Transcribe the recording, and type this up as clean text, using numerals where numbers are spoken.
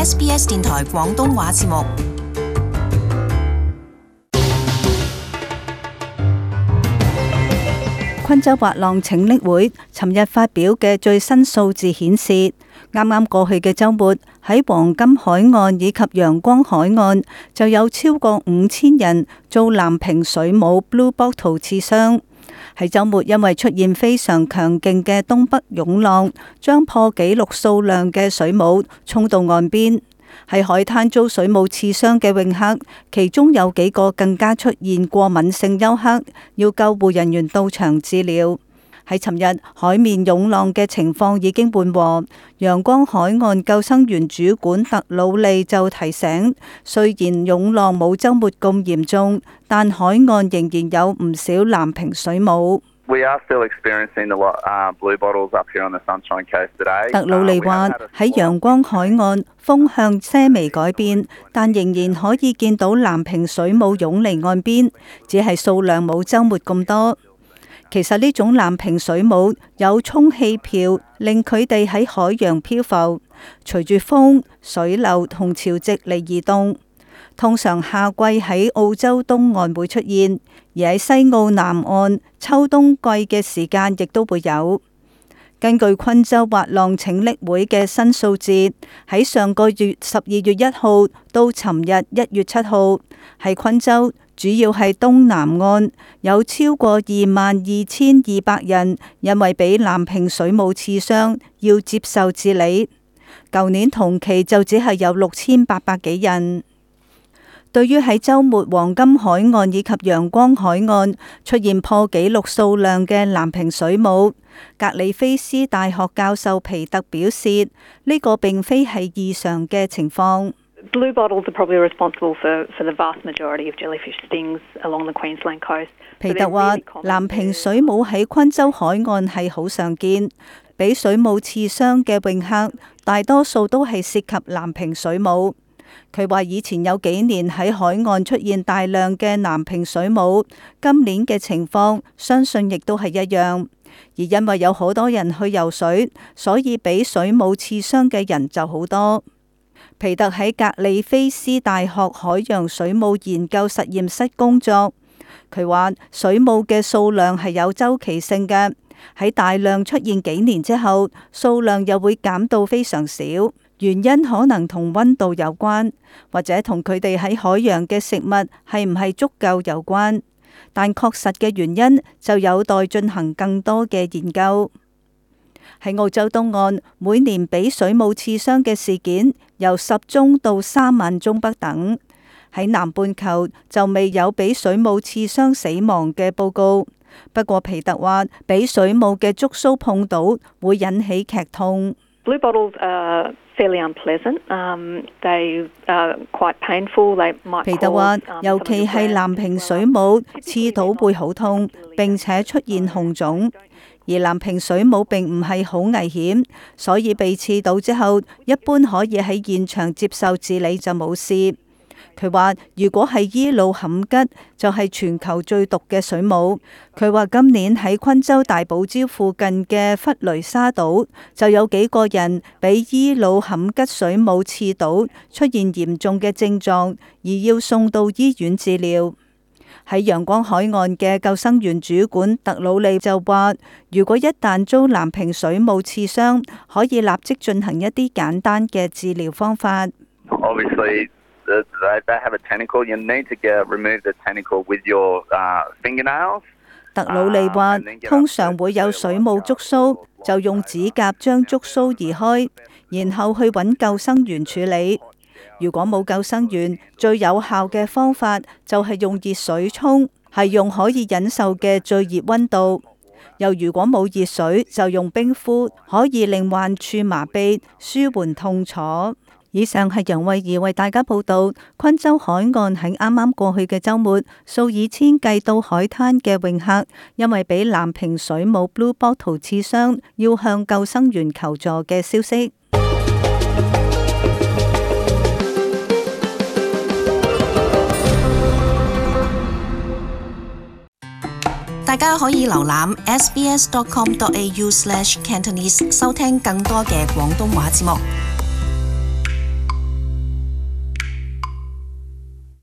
SBS 電台廣東話節目。 昆州滑浪拯溺會尋日發表嘅最新數字顯示，啱啱過去嘅週末喺黃金海岸以及陽光海岸就有超過5000人遭藍瓶水母 Blue Bottle 刺傷。喺週末因為出現非常強勁嘅東北湧浪，將破紀錄數量嘅水母衝到岸邊。喺海灘遭水母刺傷嘅泳客，其中有幾個更加出現過敏性休克，要救護人員到場治療。喺尋日，海面湧浪嘅情況已經緩和。陽光海岸救生員主管特魯利就提醒，雖然湧浪冇週末咁嚴重，但海岸仍然有唔少藍瓶水母。特魯利話：喺陽光海岸風向些微改變，但仍然可以見到藍瓶水母湧嚟岸邊，只係數量冇週末咁多。其實呢種藍瓶水母有充氣瓢，令佢哋喺海洋漂浮，隨住風、水流同潮汐嚟移動。通常夏季喺澳洲東岸會出現，而喺西澳南岸秋冬季嘅時間亦都會有。根據昆州滑浪拯溺會嘅新數字，喺上個月12月1號到尋日1月7號，喺昆州主要係東南岸有超過22,200人因為俾藍瓶水母刺傷要接受治理，舊年同期就只係有6,800幾人。對於喺週末黃金海岸以及陽光海岸出現破紀錄數量嘅藍瓶水母，格里菲斯大學教授皮特表示，呢個並非係異常嘅情況。 Blue bottles are probably responsible for the vast majority of jellyfish stings along the Queensland coast. 皮特話，藍瓶水母喺昆州海岸係好常見，俾水母刺傷嘅泳客大多數都係涉及藍瓶水母。佢話以前有幾年喺海岸出現大量嘅藍瓶水母，今年嘅情況相信亦都係一樣。而因為有好多人去游水，所以俾水母刺傷嘅人就好多。皮特喺格里菲斯大學海洋水母研究實驗室工作，佢話水母嘅數量係有周期性嘅，喺大量出現幾年之後，數量又會減到非常少。原因可能同溫度有關，或者同佢哋喺海洋嘅食物係唔係足夠有關，但確實嘅原因就有待進行更多嘅研究。喺澳洲東岸，每年俾水母刺傷嘅事件由10宗到3萬宗不等。喺南半球就未有俾水母刺傷死亡嘅報告。不過皮特話，俾水母嘅觸鬚碰到會引起劇痛。 Blue bottles are fairly unpleasant. They are quite painful. They might 皮特話，尤其係藍瓶水母刺到會好痛，並且出現紅腫。而藍瓶水母並唔係好危險，所以被刺到之後，一般可以喺現場接受治理就冇事。佢話如果係伊魯坎吉，就係全球最毒嘅水母。佢話今年喺昆州大堡礁附近嘅弗雷沙島就有幾個人俾伊魯坎吉水母刺到，出現嚴重嘅症狀，而要送到醫院治療。喺陽光海岸嘅救生員主管特魯利就話，如果一旦遭藍瓶水母刺傷，可以立即進行一啲簡單嘅治療方法。特魯利話，通常會有水母觸鬚，就用指甲將觸鬚移開，然後去揾救生員處理。如果冇救生員，最有效嘅方法就係用熱水沖，係用可以忍受嘅最熱溫度。又如果冇熱水，就用冰敷，可以令患處麻痹，舒緩痛楚。以上係楊慧儀為大家報道，昆州海岸喺啱啱過去嘅週末，數以千計到海灘嘅泳客，因為俾藍瓶水母 Blue Bottle 刺傷，要向救生員求助嘅消息。 大家可以瀏覽 sbs.com.au/cantonese 收聽更多嘅廣東話節目。